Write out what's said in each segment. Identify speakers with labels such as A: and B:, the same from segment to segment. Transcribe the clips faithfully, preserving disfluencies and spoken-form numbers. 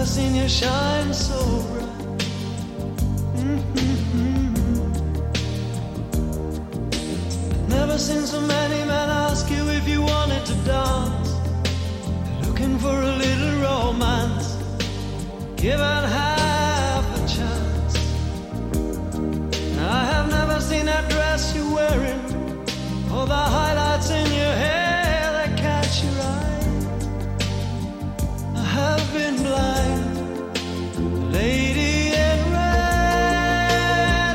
A: seen you shine so bright. Mm-hmm. Never seen so many men ask you if you wanted to dance. Looking for a little romance, given half a chance. I have never seen that dress you're wearing, or the highlights in your hair that catch your eye. I have been blind, lady in red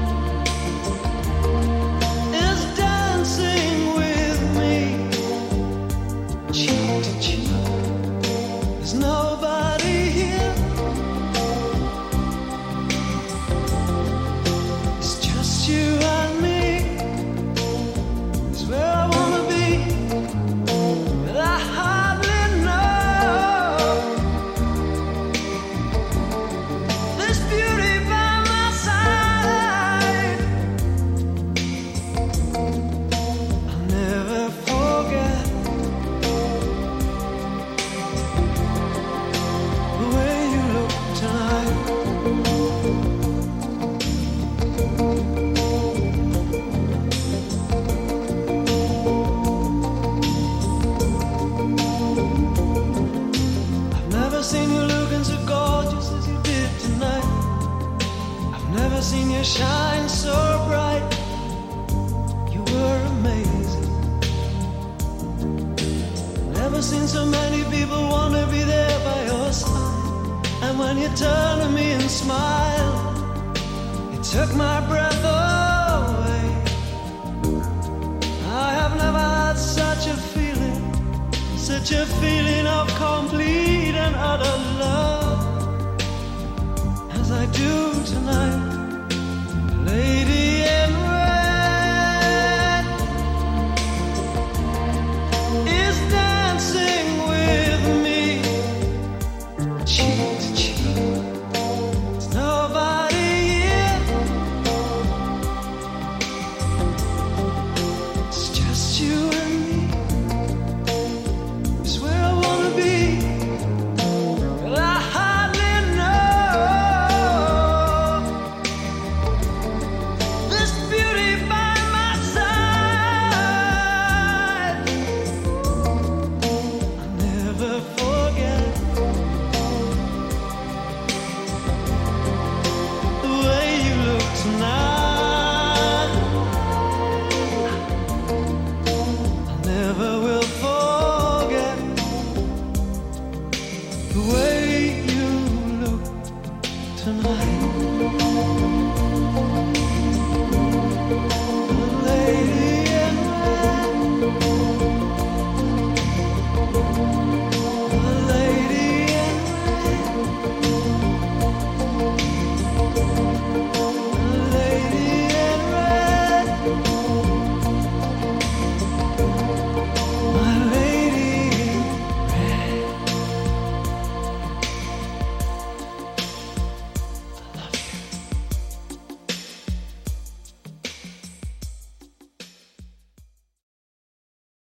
A: is dancing with me, cheek to cheek. There's nobody here, it's just you and me. It's where I wanna be, but I hardly know this beauty by my side. I'll never forget the way you look tonight. I've never seen you looking so gorgeous as you did tonight. I've never seen you shine so bright. You were amazing. Never seen so many people want to be there by your side. And when you turn to me and smile, it took my breath away. I have never had such a feeling, such a feeling of complete and utter love as I do tonight.